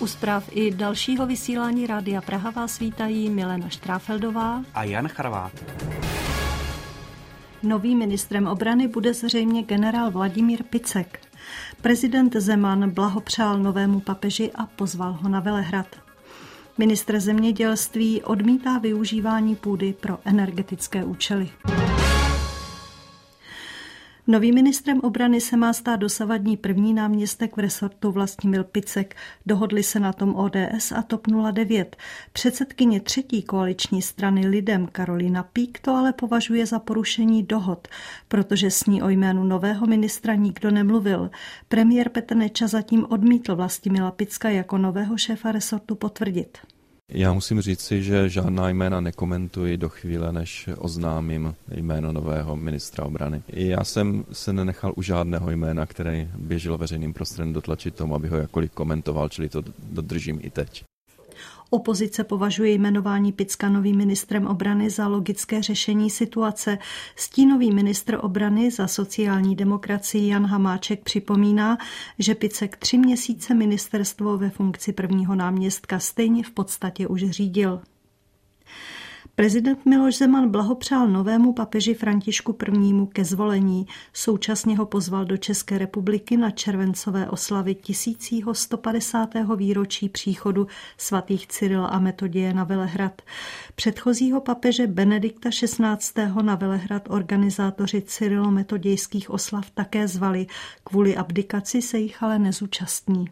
U zpráv i dalšího vysílání Rádia Praha vás vítají Milena Štráfeldová a Jan Charvát. Novým ministrem obrany bude zřejmě generál Vladimír Picek. Prezident Zeman blahopřál novému papeži a pozval ho na Velehrad. Ministr zemědělství odmítá využívání půdy pro energetické účely. Novým ministrem obrany se má stát dosavadní první náměstek v resortu Vlastimil Picek. Dohodli se na tom ODS a TOP 09. Předsedkyně třetí koaliční strany Lidem Karolina Pík to ale považuje za porušení dohod, protože s ní o jménu nového ministra nikdo nemluvil. Premiér Petr Nečas zatím odmítl Vlastimila Picka jako nového šéfa resortu potvrdit. Já musím říci, že žádná jména nekomentuji do chvíle, než oznámím jméno nového ministra obrany. Já jsem se nenechal u žádného jména, který běžel veřejným prostředím, dotlačit tomu, aby ho jakkoliv komentoval, čili to dodržím i teď. Opozice považuje jmenování Picka novým ministrem obrany za logické řešení situace. Stínový ministr obrany za sociální demokracii Jan Hamáček připomíná, že Picek 3 měsíce ministerstvo ve funkci prvního náměstka stejně v podstatě už řídil. Prezident Miloš Zeman blahopřál novému papeži Františku I. ke zvolení. Současně ho pozval do České republiky na červencové oslavy 1150. výročí příchodu svatých Cyrila a Metoděje na Velehrad. Předchozího papeže Benedikta XVI. Na Velehrad organizátoři cyrilometodějských oslav také zvali. Kvůli abdikaci se jich ale nezúčastní.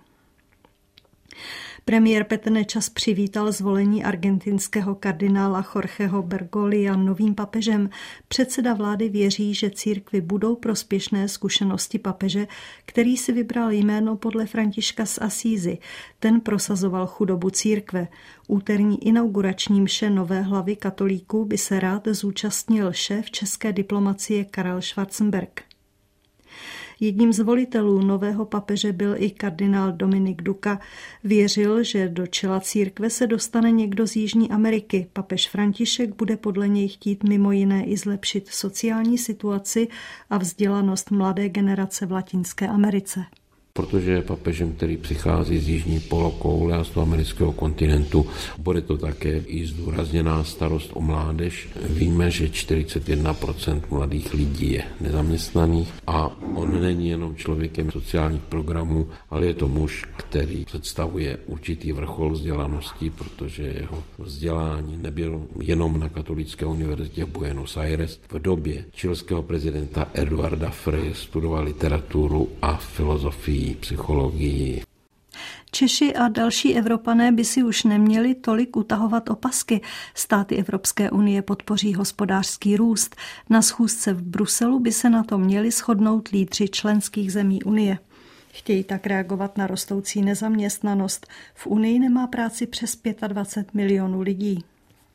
Premiér Petr Nečas přivítal zvolení argentinského kardinála Jorgeho Bergoglia novým papežem. Předseda vlády věří, že církvi budou prospěšné zkušenosti papeže, který si vybral jméno podle Františka z Asízy. Ten prosazoval chudobu církve. Úterní inaugurační mše nové hlavy katolíků by se rád zúčastnil šéf české diplomacie Karel Schwarzenberg. Jedním z volitelů nového papeže byl i kardinál Dominik Duka. Věřil, že do čela církve se dostane někdo z Jižní Ameriky. Papež František bude podle něj chtít mimo jiné i zlepšit sociální situaci a vzdělanost mladé generace v Latinské Americe. Protože je papežem, který přichází z jižní polokoule a z toho amerického kontinentu, bude to také i zdůrazněná starost o mládež. Víme, že 41% mladých lidí je nezaměstnaných a on není jenom člověkem sociálních programů, ale je to muž, který představuje určitý vrchol vzdělanosti, protože jeho vzdělání nebylo jenom na Katolické univerzitě v Buenos Aires. V době chilského prezidenta Eduarda Frei studoval literaturu a filozofii, psychologii. Češi a další Evropané by si už neměli tolik utahovat opasky. Státy Evropské unie podpoří hospodářský růst. Na schůzce v Bruselu by se na to měli shodnout lídři členských zemí unie. Chtějí tak reagovat na rostoucí nezaměstnanost. V unii nemá práci přes 25 milionů lidí.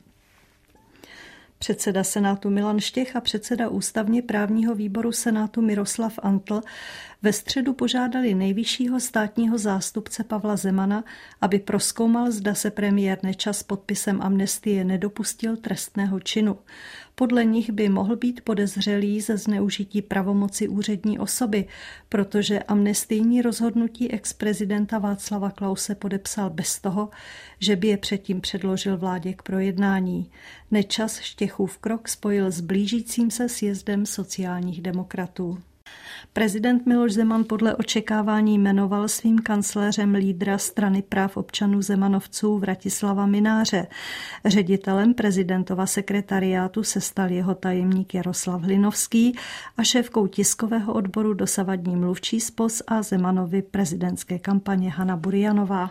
Předseda Senátu Milan Štěch a předseda ústavně právního výboru Senátu Miroslav Antl ve středu požádali nejvyššího státního zástupce Pavla Zemana, aby prozkoumal, zda se premiér Nečas podpisem amnestie nedopustil trestného činu. Podle nich by mohl být podezřelý ze zneužití pravomoci úřední osoby, protože amnestijní rozhodnutí ex-prezidenta Václava Klause podepsal bez toho, že by je předtím předložil vládě k projednání. Nečas Štěchův krok spojil s blížícím se sjezdem sociálních demokratů. Prezident Miloš Zeman podle očekávání jmenoval svým kancléřem lídra strany práv občanů Zemanovců Vratislava Mynáře. Ředitelem prezidentova sekretariátu se stal jeho tajemník Jaroslav Hlinovský a šéfkou tiskového odboru dosavadní mluvčí z POS a Zemanovy prezidentské kampaně Hana Burianová.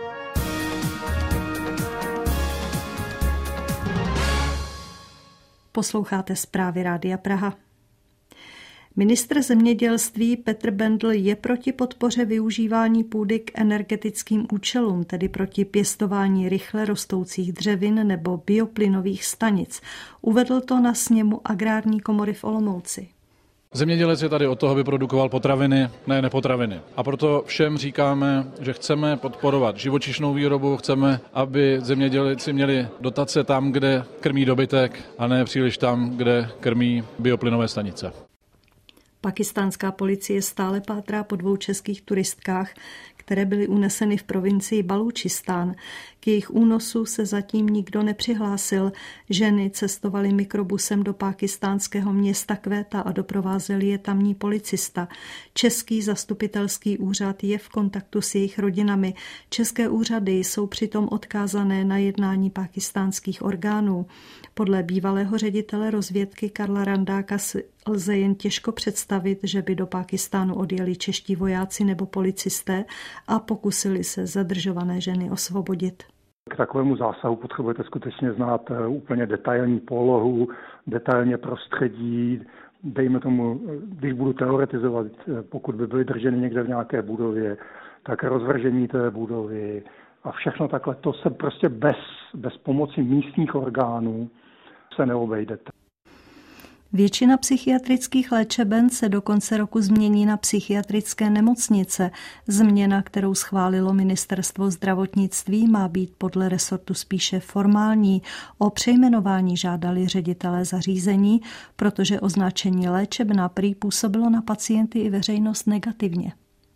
Posloucháte zprávy Rádia Praha. Ministr zemědělství Petr Bendl je proti podpoře využívání půdy k energetickým účelům, tedy proti pěstování rychle rostoucích dřevin nebo bioplynových stanic. Uvedl to na sněmu Agrární komory v Olomouci. Zemědělec je tady od toho, aby produkoval potraviny, ne nepotraviny. A proto všem říkáme, že chceme podporovat živočišnou výrobu, chceme, aby zemědělci měli dotace tam, kde krmí dobytek, a ne příliš tam, kde krmí bioplynové stanice. Pakistánská policie stále pátrá po 2 českých turistkách, které byly uneseny v provincii Balúčistán. K jejich únosu se zatím nikdo nepřihlásil. Ženy cestovaly mikrobusem do pákistánského města Kvéta a doprovázel je tamní policista. Český zastupitelský úřad je v kontaktu s jejich rodinami. České úřady jsou přitom odkázané na jednání pákistánských orgánů. Podle bývalého ředitele rozvědky Karla Randáka lze jen těžko představit, že by do Pákistánu odjeli čeští vojáci nebo policisté a pokusili se zadržované ženy osvobodit. K takovému zásahu potřebujete skutečně znát úplně detailní polohu, detailně prostředí. Dejme tomu, když budu teoretizovat, pokud by byly drženy někde v nějaké budově, tak rozvržení té budovy a všechno takhle. To se prostě bez pomoci místních orgánů se neobejdete. Většina psychiatrických léčeben se do konce roku změní na psychiatrické nemocnice. Změna, kterou schválilo Ministerstvo zdravotnictví, má být podle resortu spíše formální. O přejmenování žádali ředitelé zařízení, protože označení léčebna prý působilo na pacienty i veřejnost negativně.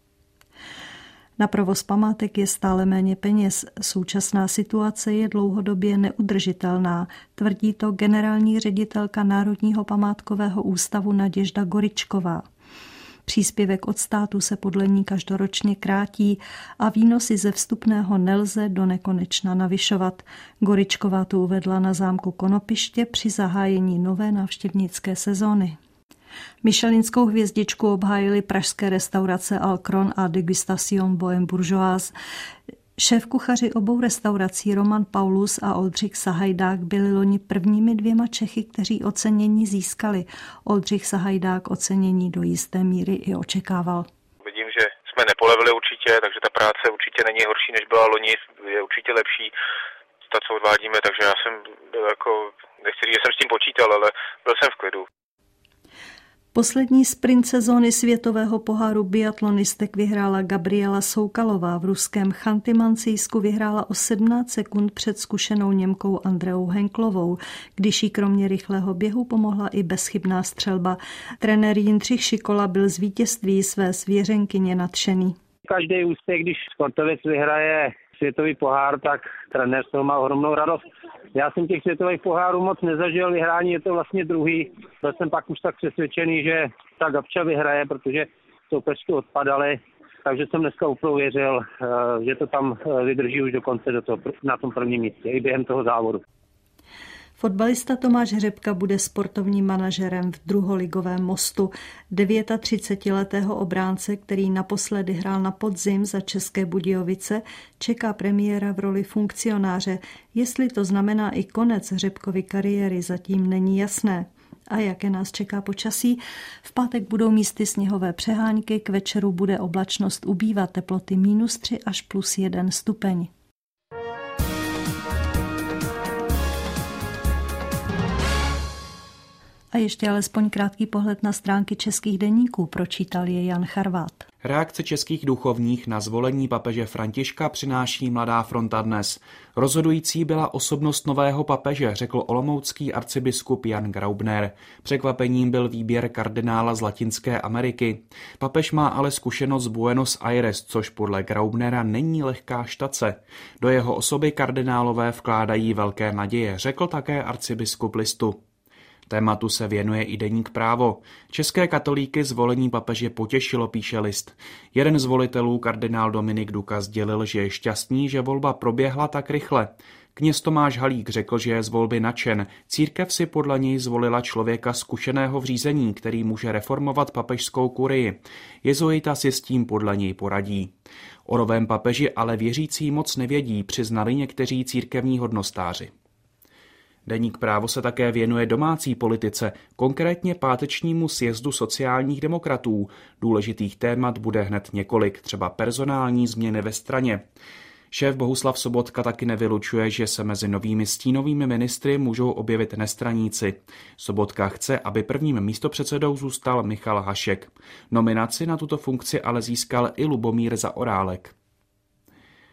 Na provoz památek je stále méně peněz. Současná situace je dlouhodobě neudržitelná, tvrdí to generální ředitelka Národního památkového ústavu Naděžda Goričková. Příspěvek od státu se podle ní každoročně krátí a výnosy ze vstupného nelze do nekonečna navyšovat. Goričková to uvedla na zámku Konopiště při zahájení nové návštěvnické sezóny. Michelinskou hvězdičku obhájili pražské restaurace Alcron a Degustation Bohème Bourgeoise. Šéfkuchaři obou restaurací Roman Paulus a Oldřich Sahajdák byli loni prvními 2 Čechy, kteří ocenění získali. Oldřich Sahajdák ocenění do jisté míry i očekával. Vidím, že jsme nepolevili určitě, takže ta práce určitě není horší, než byla loni, je určitě lepší ta, co odvádíme, takže já jsem byl nechci říct, že jsem s tím počítal, ale byl jsem v klidu. Poslední sprint sezóny světového poháru biatlonistek vyhrála Gabriela Soukalová. V ruském Chanty-Mansijsku vyhrála o 17 sekund před zkušenou Němkou Andreou Henklovou, když jí kromě rychlého běhu pomohla i bezchybná střelba. Trenér Jindřich Šikola byl z vítězství své svěřenkyně nadšený. Každý úspěch, když sportovec vyhraje světový pohár, tak trenér z toho má ohromnou radost. Já jsem těch světových pohárů moc nezažil, vyhrání je to vlastně druhý. Byl jsem pak už tak přesvědčený, že ta Gabča vyhraje, protože soupeřky odpadaly, takže jsem dneska úplně věřil, že to tam vydrží už dokonce na tom prvním místě, i během toho závodu. Fotbalista Tomáš Hřebka bude sportovním manažerem v druholigovém Mostu. 39letého obránce, který naposledy hrál na podzim za České Budějovice, čeká premiéra v roli funkcionáře. Jestli to znamená i konec Hřebkovy kariéry, zatím není jasné. A jaké nás čeká počasí? V pátek budou místy sněhové přehánky, k večeru bude oblačnost ubývat, teploty -3 až +1 stupeň. A ještě alespoň krátký pohled na stránky českých deníků, pročítal je Jan Charvát. Reakce českých duchovních na zvolení papeže Františka přináší Mladá fronta dnes. Rozhodující byla osobnost nového papeže, řekl olomoucký arcibiskup Jan Graubner. Překvapením byl výběr kardinála z Latinské Ameriky. Papež má ale zkušenost z Buenos Aires, což podle Graubnera není lehká štace. Do jeho osoby kardinálové vkládají velké naděje, řekl také arcibiskup Listu. Tématu se věnuje i deník Právo. České katolíky zvolení papeže potěšilo, píše List. Jeden z volitelů, kardinál Dominik Duka, sdělil, že je šťastný, že volba proběhla tak rychle. Kněz Tomáš Halík řekl, že je z volby nadšen. Církev si podle něj zvolila člověka zkušeného v řízení, který může reformovat papežskou kurii. Jezuita si s tím podle něj poradí. O novém papeži ale věřící moc nevědí, přiznali někteří církevní hodnostáři. Deník Právo se také věnuje domácí politice, konkrétně pátečnímu sjezdu sociálních demokratů. Důležitých témat bude hned několik, třeba personální změny ve straně. Šéf Bohuslav Sobotka taky nevylučuje, že se mezi novými stínovými ministry můžou objevit nestraníci. Sobotka chce, aby prvním místopředsedou zůstal Michal Hašek. Nominaci na tuto funkci ale získal i Lubomír Zaorálek.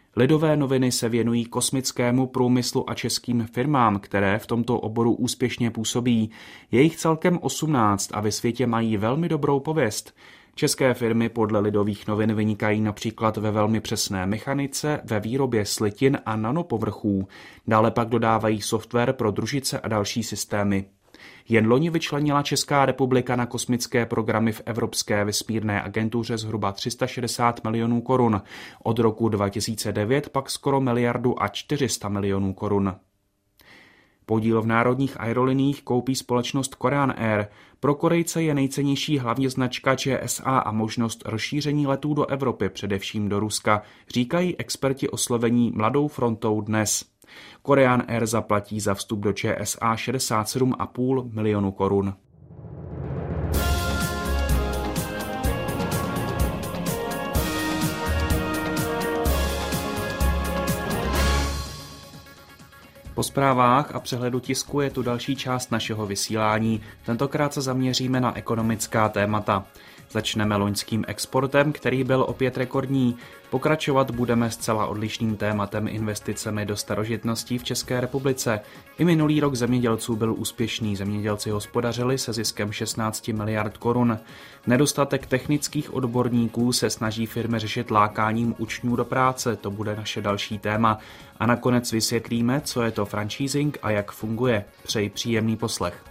Lidové noviny se věnují kosmickému průmyslu a českým firmám, které v tomto oboru úspěšně působí. Je jich celkem 18 a ve světě mají velmi dobrou pověst. České firmy podle Lidových novin vynikají například ve velmi přesné mechanice, ve výrobě slitin a nanopovrchů. Dále pak dodávají software pro družice a další systémy. Jen loni vyčlenila Česká republika na kosmické programy v Evropské vesmírné agentuře zhruba 360 milionů korun. Od roku 2009 pak skoro 1,4 miliardy korun. Podíl v národních aeroliniích koupí společnost Korean Air. Pro Korejce je nejcennější hlavně značka ČSA a možnost rozšíření letů do Evropy, především do Ruska, říkají experti oslovení Mladou frontou dnes. Korean Air zaplatí za vstup do ČSA 67,5 milionu korun. Po zprávách a přehledu tisku je tu další část našeho vysílání. Tentokrát se zaměříme na ekonomická témata. Začneme loňským exportem, který byl opět rekordní. Pokračovat budeme zcela odlišným tématem investicemi do starožitností v České republice. I minulý rok zemědělců byl úspěšný. Zemědělci hospodařili se ziskem 16 miliard korun. Nedostatek technických odborníků se snaží firmy řešit lákáním učňů do práce. To bude naše další téma. A nakonec vysvětlíme, co je to franchising a jak funguje. Přeji příjemný poslech.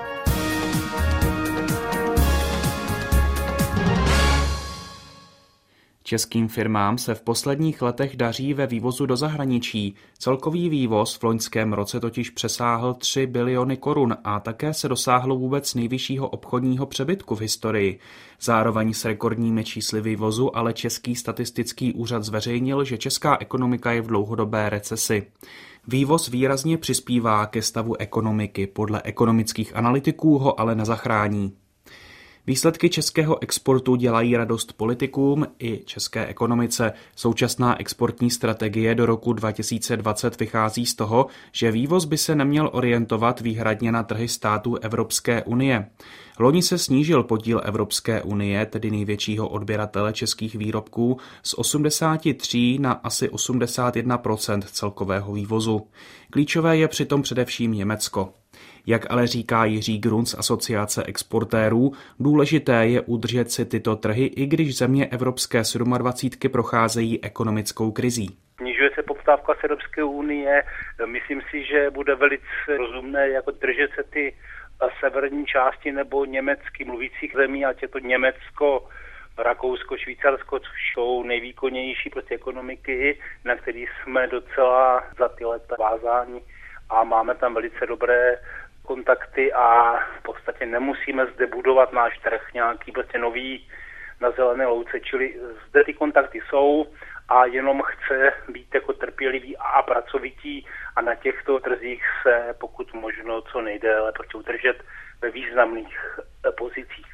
Českým firmám se v posledních letech daří ve vývozu do zahraničí. Celkový vývoz v loňském roce totiž přesáhl 3 biliony korun a také se dosáhlo vůbec nejvyššího obchodního přebytku v historii. Zároveň s rekordními čísly vývozu ale Český statistický úřad zveřejnil, že česká ekonomika je v dlouhodobé recesi. Vývoz výrazně přispívá ke stavu ekonomiky, podle ekonomických analytiků ho ale nezachrání. Výsledky českého exportu dělají radost politikům i české ekonomice. Současná exportní strategie do roku 2020 vychází z toho, že vývoz by se neměl orientovat výhradně na trhy států Evropské unie. Loni se snížil podíl Evropské unie, tedy největšího odběratele českých výrobků, z 83 na asi 81% celkového vývozu. Klíčové je přitom především Německo. Jak ale říká Jiří Grun z Asociace exportérů, důležité je udržet si tyto trhy, i když země Evropské 27 procházejí ekonomickou krizí. Snižuje se poptávka z Evropské unie, myslím si, že bude velice rozumné jako držet se ty severní části nebo německy mluvících zemí, ať je to Německo, Rakousko, Švýcarsko, což jsou nejvýkonnější prostě ekonomiky, na kterých jsme docela za ty leta vázáni a máme tam velice dobré kontakty a v podstatě nemusíme zde budovat náš trh nějaký prostě nový na zelené louce, čili zde ty kontakty jsou a jenom chce být jako trpělivý a pracovitý a na těchto trzích se pokud možno co nejdéle prostě udržet ve významných pozicích.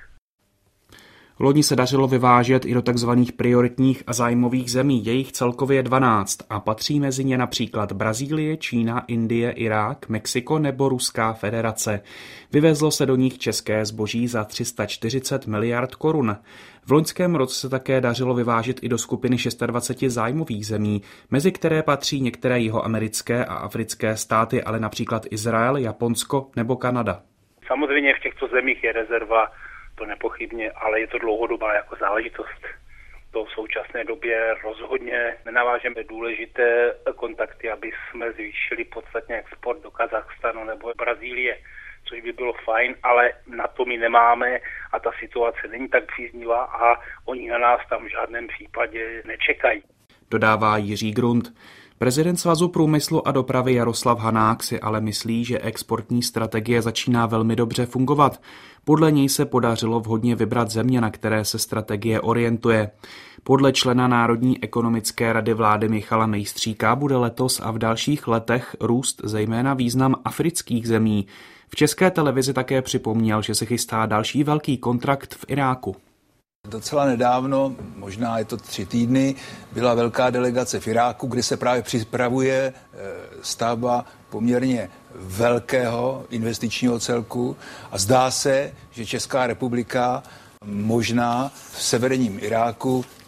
Loni se dařilo vyvážet i do takzvaných prioritních a zájmových zemí, je jich celkově 12 a patří mezi ně například Brazílie, Čína, Indie, Irák, Mexiko nebo Ruská federace. Vyvezlo se do nich české zboží za 340 miliard korun. V loňském roce se také dařilo vyvážet i do skupiny 26 zájmových zemí, mezi které patří některé jihoamerické a africké státy, ale například Izrael, Japonsko nebo Kanada. Samozřejmě v těchto zemích je rezerva, to nepochybně, ale je to dlouhodobá jako záležitost. To v současné době rozhodně nenavážeme důležité kontakty, aby jsme zvýšili podstatně export do Kazachstanu nebo Brazílie, což by bylo fajn, ale na to my nemáme a ta situace není tak příznivá a oni na nás tam v žádném případě nečekají. Dodává Jiří Grund. Prezident Svazu průmyslu a dopravy Jaroslav Hanák si ale myslí, že exportní strategie začíná velmi dobře fungovat. Podle něj se podařilo vhodně vybrat země, na které se strategie orientuje. Podle člena Národní ekonomické rady vlády Michala Mejstříka bude letos a v dalších letech růst zejména význam afrických zemí. V České televizi také připomněl, že se chystá další velký kontrakt v Iráku. Docela nedávno, možná je to 3 týdny, byla velká delegace v Iráku, kde se právě připravuje stavba poměrně velkého investičního celku a zdá se, že Česká republika možná v severním Iráku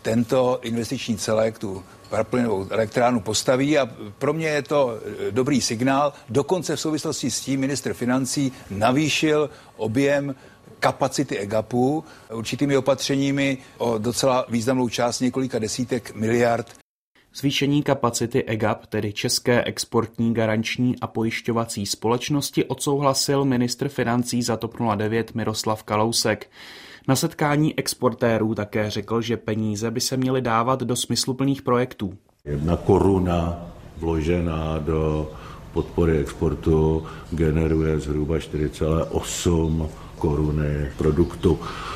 tento investiční celek, tu paraplynovou elektrárnu postaví a pro mě je to dobrý signál. Dokonce v souvislosti s tím ministr financí navýšil objem kapacity EGAPu určitými opatřeními o docela významnou část několika desítek miliard. Zvýšení kapacity EGAP, tedy České exportní garanční a pojišťovací společnosti, odsouhlasil ministr financí za TOP 09 Miroslav Kalousek. Na setkání exportérů také řekl, že peníze by se měly dávat do smysluplných projektů. 1 koruna vložená do podpory exportu generuje zhruba 4,8 koruny produktu.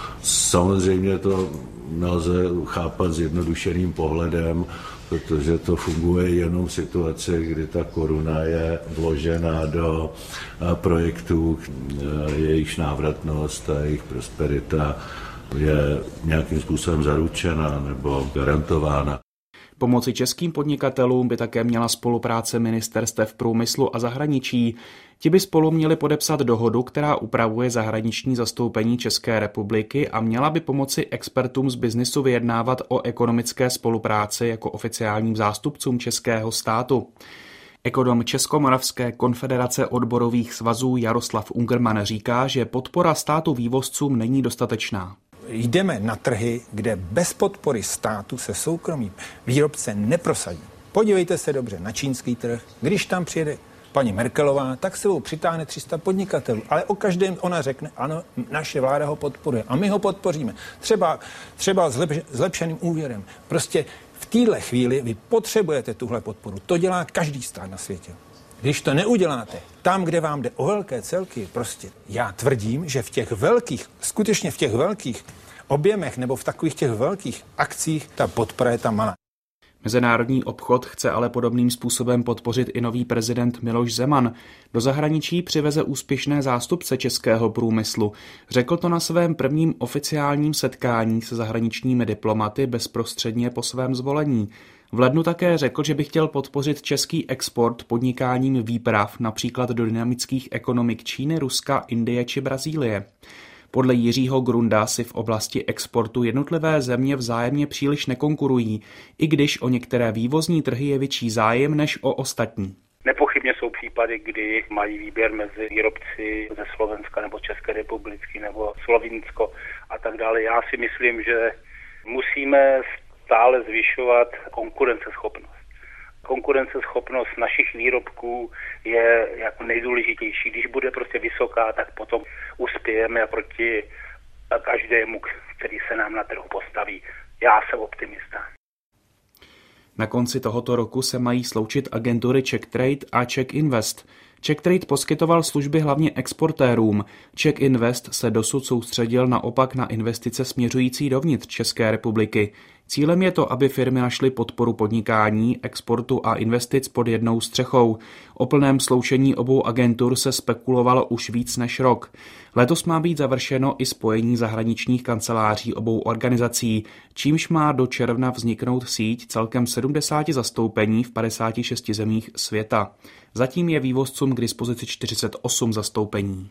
Samozřejmě to nelze chápat zjednodušeným pohledem, protože to funguje jenom v situaci, kdy ta koruna je vložena do projektů, jejichž návratnost a jejich prosperita je nějakým způsobem zaručena nebo garantována. Pomoci českým podnikatelům by také měla spolupráce ministerstev průmyslu a zahraničí. Ti by spolu měli podepsat dohodu, která upravuje zahraniční zastoupení České republiky a měla by pomoci expertům z biznisu vyjednávat o ekonomické spolupráci jako oficiálním zástupcům českého státu. Ekonom Českomoravské konfederace odborových svazů Jaroslav Ungerman říká, že podpora státu vývozcům není dostatečná. Jdeme na trhy, kde bez podpory státu se soukromý výrobce neprosadí. Podívejte se dobře na čínský trh. Když tam přijede paní Merkelová, tak sebou přitáhne 300 podnikatelů. Ale o každém ona řekne, ano, naše vláda ho podporuje a my ho podpoříme. Třeba zlepšeným úvěrem. Prostě v téhle chvíli vy potřebujete tuhle podporu. To dělá každý stát na světě. Když to neuděláte, tam, kde vám jde o velké celky, prostě já tvrdím, že skutečně v těch velkých objemech nebo v takových těch velkých akcích ta podpora je tam malá. Mezinárodní obchod chce ale podobným způsobem podpořit i nový prezident Miloš Zeman. Do zahraničí přiveze úspěšné zástupce českého průmyslu. Řekl to na svém prvním oficiálním setkání se zahraničními diplomaty bezprostředně po svém zvolení. V lednu také řekl, že by chtěl podpořit český export podnikáním výprav například do dynamických ekonomik Číny, Ruska, Indie či Brazílie. Podle Jiřího Grunda si v oblasti exportu jednotlivé země vzájemně příliš nekonkurují, i když o některé vývozní trhy je větší zájem než o ostatní. Nepochybně jsou případy, kdy mají výběr mezi výrobci ze Slovenska nebo České republiky nebo Slovinsko a tak dále. Já si myslím, že musíme stále zvyšovat konkurenceschopnost. Konkurenceschopnost našich výrobků je jako nejdůležitější. Když bude prostě vysoká, tak potom uspějeme proti každému, který se nám na trhu postaví. Já jsem optimista. Na konci tohoto roku se mají sloučit agentury CzechTrade a CzechInvest. CzechTrade poskytoval služby hlavně exportérům. CzechInvest se dosud soustředil naopak na investice směřující dovnitř České republiky. Cílem je to, aby firmy našly podporu podnikání, exportu a investic pod jednou střechou. O plném sloučení obou agentur se spekulovalo už víc než rok. Letos má být završeno i spojení zahraničních kanceláří obou organizací, čímž má do června vzniknout síť celkem 70 zastoupení v 56 zemích světa. Zatím je vývozcům k dispozici 48 zastoupení.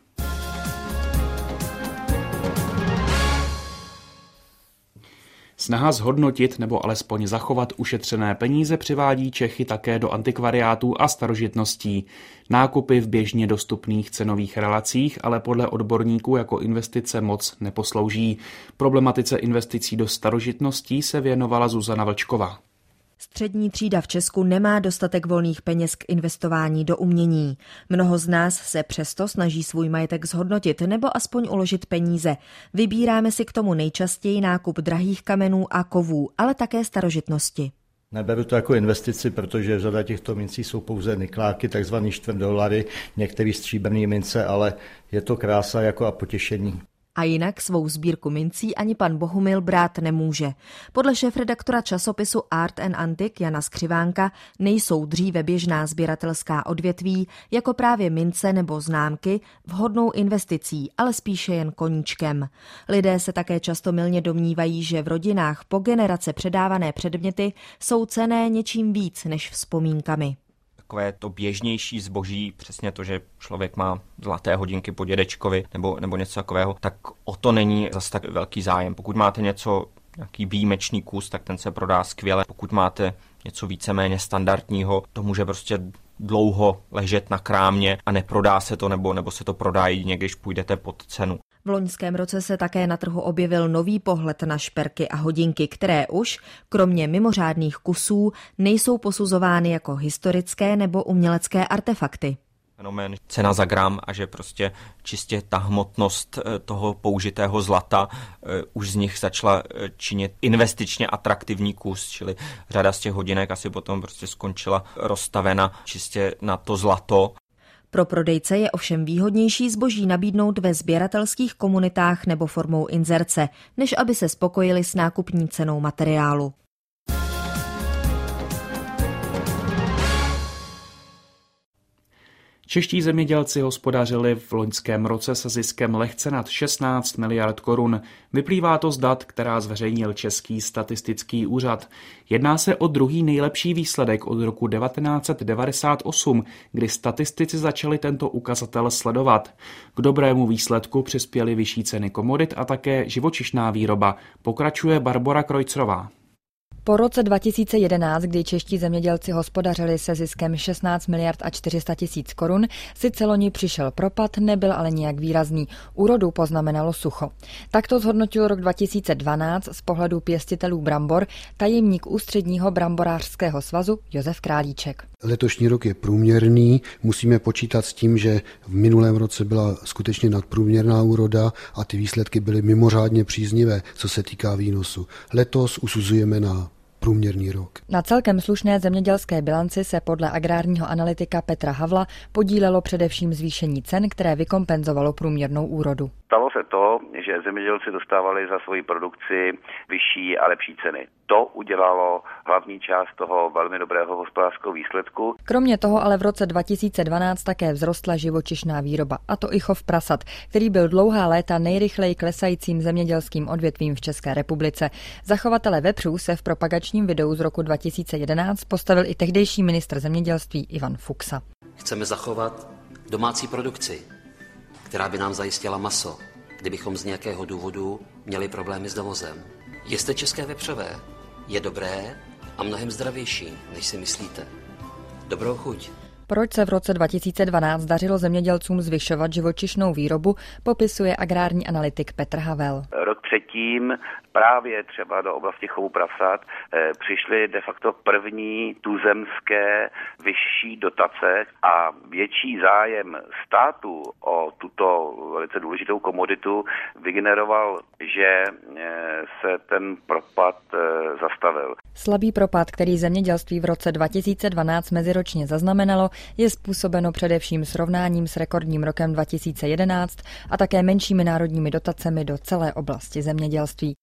Snaha zhodnotit nebo alespoň zachovat ušetřené peníze přivádí Čechy také do antikvariátů a starožitností. Nákupy v běžně dostupných cenových relacích ale podle odborníků jako investice moc neposlouží. Problematice investicí do starožitností se věnovala Zuzana Vlčková. Střední třída v Česku nemá dostatek volných peněz k investování do umění. Mnoho z nás se přesto snaží svůj majetek zhodnotit nebo aspoň uložit peníze. Vybíráme si k tomu nejčastěji nákup drahých kamenů a kovů, ale také starožitnosti. Neberu to jako investici, protože řada těchto mincí jsou pouze nikláky, takzvaný $4, některé stříbrné mince, ale je to krása jako a potěšení. A jinak svou sbírku mincí ani pan Bohumil brát nemůže. Podle šéfredaktora časopisu Art and Antique Jana Skřivánka nejsou dříve běžná sběratelská odvětví, jako právě mince nebo známky, vhodnou investicí, ale spíše jen koníčkem. Lidé se také často mylně domnívají, že v rodinách po generace předávané předměty jsou cenné něčím víc než vzpomínkami. Takové to běžnější zboží, přesně to, že člověk má zlaté hodinky po dědečkovi nebo něco takového, tak o to není zase tak velký zájem. Pokud máte něco nějaký výjimečný kus, tak ten se prodá skvěle. Pokud máte něco víceméně standardního, to může prostě dlouho ležet na krámě a neprodá se to, nebo se to prodá jedině, když půjdete pod cenu. V loňském roce se také na trhu objevil nový pohled na šperky a hodinky, které už, kromě mimořádných kusů, nejsou posuzovány jako historické nebo umělecké artefakty. Fenomén cena za gram a že prostě čistě ta hmotnost toho použitého zlata už z nich začala činit investičně atraktivní kus, čili řada z těch hodinek asi potom prostě skončila rozstavena čistě na to zlato. Pro prodejce je ovšem výhodnější zboží nabídnout ve sběratelských komunitách nebo formou inzerce, než aby se spokojili s nákupní cenou materiálu. Čeští zemědělci hospodařili v loňském roce se ziskem lehce nad 16 miliard korun. Vyplývá to z dat, která zveřejnil Český statistický úřad. Jedná se o druhý nejlepší výsledek od roku 1998, kdy statistici začali tento ukazatel sledovat. K dobrému výsledku přispěly vyšší ceny komodit a také živočišná výroba, pokračuje Barbora Krojcrová. Po roce 2011, kdy čeští zemědělci hospodařili se ziskem 16 miliard a 400 tisíc korun, sice loni přišel propad, nebyl ale nijak výrazný. Úrodu poznamenalo sucho. Takto zhodnotil rok 2012 z pohledu pěstitelů brambor tajemník Ústředního bramborářského svazu Josef Králíček. Letošní rok je průměrný, musíme počítat s tím, že v minulém roce byla skutečně nadprůměrná úroda a ty výsledky byly mimořádně příznivé, co se týká výnosu. Letos usuzujeme na průměrný rok. Na celkem slušné zemědělské bilanci se podle agrárního analytika Petra Havla podílelo především zvýšení cen, které vykompenzovalo průměrnou úrodu. Stalo se to, že zemědělci dostávali za svoji produkci vyšší a lepší ceny. To udělalo hlavní část toho velmi dobrého hospodářského výsledku. Kromě toho ale v roce 2012 také vzrostla živočišná výroba, a to i chov prasat, který byl dlouhá léta nejrychleji klesajícím zemědělským odvětvím v České republice. Za chovatele vepřů se v propagačním videu z roku 2011 postavil i tehdejší ministr zemědělství Ivan Fuksa. Chceme zachovat domácí produkci, která by nám zajistila maso, kdybychom z nějakého důvodu měli problémy s dovozem. Jeste české vepřové, je dobré a mnohem zdravější, než si myslíte. Dobrou chuť. Proč se v roce 2012 dařilo zemědělcům zvyšovat živočišnou výrobu, popisuje agrární analytik Petr Havel. Rok předtím právě třeba do oblasti chovu prasat přišly de facto první tuzemské vyšší dotace a větší zájem státu o tuto velice důležitou komoditu vygeneroval, že se ten propad zastavil. Slabý propad, který zemědělství v roce 2012 meziročně zaznamenalo, je způsobeno především srovnáním s rekordním rokem 2011 a také menšími národními dotacemi do celé oblasti zemědělství.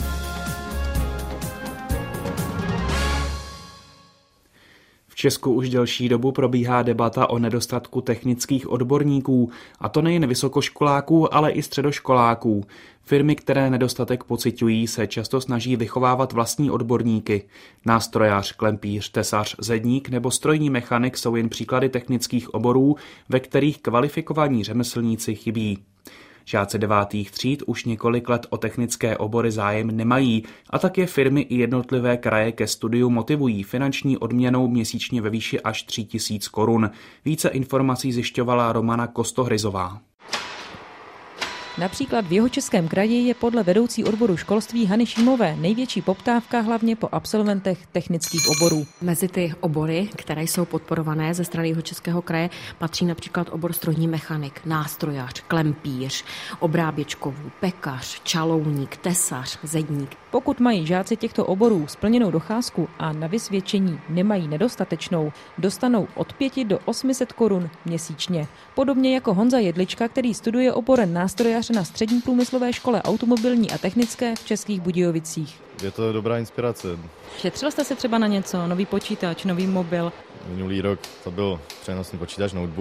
V Česku už delší dobu probíhá debata o nedostatku technických odborníků, a to nejen vysokoškoláků, ale i středoškoláků. Firmy, které nedostatek pociťují, se často snaží vychovávat vlastní odborníky. Nástrojář, klempíř, tesař, zedník nebo strojní mechanik jsou jen příklady technických oborů, ve kterých kvalifikovaní řemeslníci chybí. Žáci 9. tříd už několik let o technické obory zájem nemají a také firmy i jednotlivé kraje ke studiu motivují finanční odměnou měsíčně ve výši až 3 000 korun. Více informací zjišťovala Romana Kostohryzová. Například v Jihočeském kraji je podle vedoucí odboru školství Hany Šímové největší poptávka hlavně po absolventech technických oborů. Mezi ty obory, které jsou podporované ze strany Jihočeského kraje, patří například obor strojní mechanik, nástrojář, klempíř, obráběč kovů, pekař, čalouník, tesař, zedník. Pokud mají žáci těchto oborů splněnou docházku a na vysvědčení nemají nedostatečnou, dostanou od 500 do 800 korun měsíčně. Podobně jako Honza Jedlička, který studuje obor nástrojář na Střední průmyslové škole automobilní a technické v Českých Budějovicích. Je to dobrá inspirace. Šetřil jste se třeba na něco, nový počítač, nový mobil? Minulý rok to byl přenosný počítač, notebook.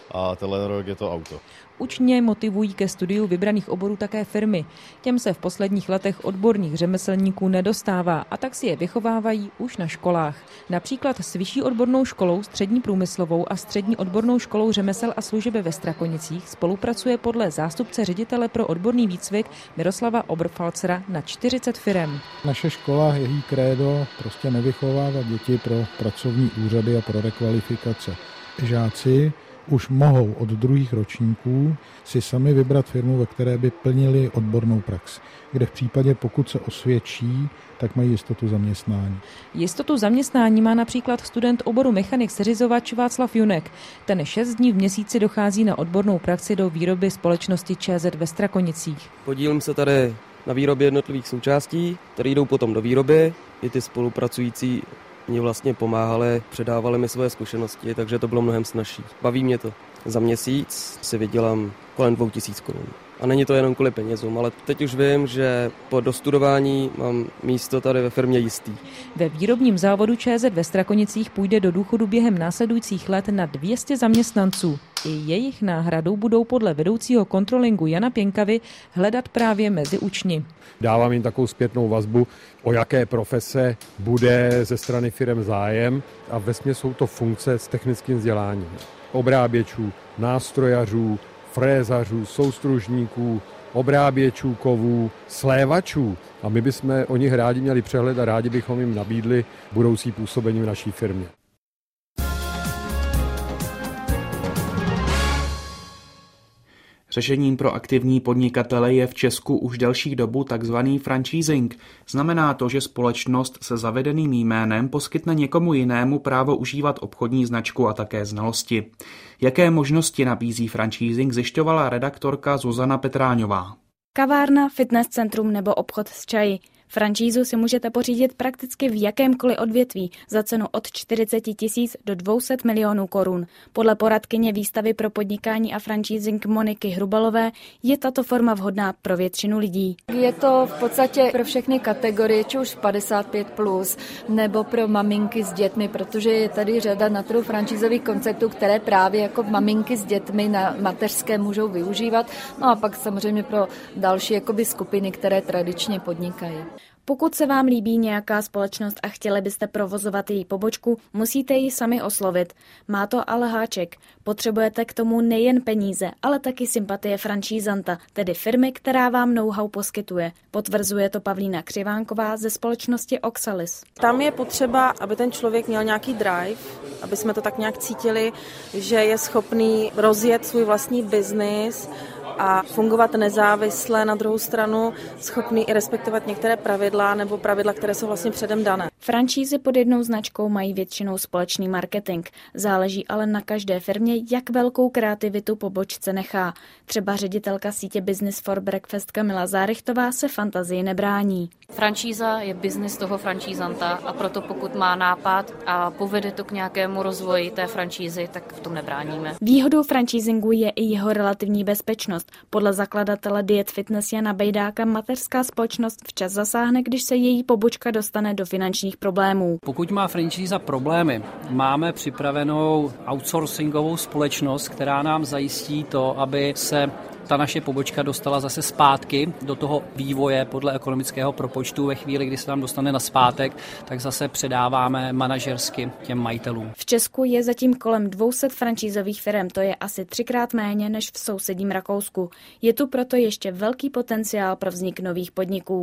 a tenhle rok je to auto. Učně motivují ke studiu vybraných oborů také firmy. Těm se v posledních letech odborných řemeslníků nedostává a tak si je vychovávají už na školách. Například s Vyšší odbornou školou, Střední průmyslovou a Střední odbornou školou řemesel a služeb ve Strakonicích spolupracuje podle zástupce ředitele pro odborný výcvik Miroslava Oberfalzera na 40 firem. Naše škola, její krédo, prostě nevychovávat děti pro pracovní úřady a pro rekvalifikace. Žáci už mohou od druhých ročníků si sami vybrat firmu, ve které by plnili odbornou praxi, kde v případě, pokud se osvědčí, tak mají jistotu zaměstnání. Jistotu zaměstnání má například student oboru mechanik seřizovač Václav Junek. Ten 6 dní v měsíci dochází na odbornou praxi do výroby společnosti ČZ ve Strakonicích. Podílím se tady na výrobě jednotlivých součástí, které jdou potom do výroby. I ty spolupracující mě vlastně pomáhali, předávali mi svoje zkušenosti, takže to bylo mnohem snazší. Baví mě to. Za měsíc si vydělám kolem 2000 korun. A není to jenom kvůli penězům, ale teď už vím, že po dostudování mám místo tady ve firmě jistý. Ve výrobním závodu ČZ ve Strakonicích půjde do důchodu během následujících let na 200 zaměstnanců. I jejich náhradou budou podle vedoucího kontrolingu Jana Pěnkavy hledat právě mezi učni. Dávám jim takovou zpětnou vazbu, o jaké profese bude ze strany firem zájem a vesměs jsou to funkce s technickým vzděláním. Obráběčů, nástrojařů, frézařů, soustružníků, obráběčů kovů, slévačů. A my bychom o nich rádi měli přehled a rádi bychom jim nabídli budoucí působení v naší firmě. Řešením pro aktivní podnikatele je v Česku už delší dobu takzvaný franchising. Znamená to, že společnost se zavedeným jménem poskytne někomu jinému právo užívat obchodní značku a také znalosti. Jaké možnosti nabízí franchising, zjišťovala redaktorka Zuzana Petráňová. Kavárna, fitness centrum nebo obchod s čaji. Franšízu si můžete pořídit prakticky v jakémkoliv odvětví za cenu od 40 000 do 200 milionů korun. Podle poradkyně výstavy pro podnikání a franchising Moniky Hrubalové je tato forma vhodná pro většinu lidí. Je to v podstatě pro všechny kategorie, či už 55+, nebo pro maminky s dětmi, protože je tady řada na trhu franšízových konceptů, které právě jako maminky s dětmi na mateřské můžou využívat. No a pak samozřejmě pro další jakoby skupiny, které tradičně podnikají. Pokud se vám líbí nějaká společnost a chtěli byste provozovat její pobočku, musíte ji sami oslovit. Má to ale háček. Potřebujete k tomu nejen peníze, ale taky sympatie franšízanta, tedy firmy, která vám know-how poskytuje. Potvrzuje to Pavlína Křivánková ze společnosti Oxalis. Tam je potřeba, aby ten člověk měl nějaký drive, aby jsme to tak nějak cítili, že je schopný rozjet svůj vlastní biznis a fungovat nezávisle, na druhou stranu schopný i respektovat některé pravidla nebo pravidla, které jsou vlastně předem dané. Franšízy pod jednou značkou mají většinou společný marketing. Záleží ale na každé firmě, jak velkou kreativitu pobočce nechá. Třeba ředitelka sítě Business for Breakfast Kamila Zárychtová se fantazii nebrání. Franšíza je biznis toho franšízanta a proto pokud má nápad a povede to k nějakému rozvoji té franšízy, tak v tom nebráníme. Výhodou franšízingu je i jeho relativní bezpečnost. Podle zakladatele Diet Fitness Jana Bejdáka mateřská společnost včas zasáhne, když se její pobočka dostane do finančních problémů. Pokud má franšíza problémy, máme připravenou outsourcingovou společnost, která nám zajistí to, aby se ta naše pobočka dostala zase zpátky do toho vývoje podle ekonomického propočtu. Ve chvíli, kdy se tam dostane na zpátek, tak zase předáváme manažersky těm majitelům. V Česku je zatím kolem 200 franšízových firem, to je asi 3x méně než v sousedním Rakousku. Je tu proto ještě velký potenciál pro vznik nových podniků.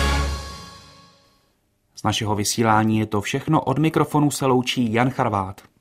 Z našeho vysílání je to všechno, od mikrofonu se loučí Jan Charvát.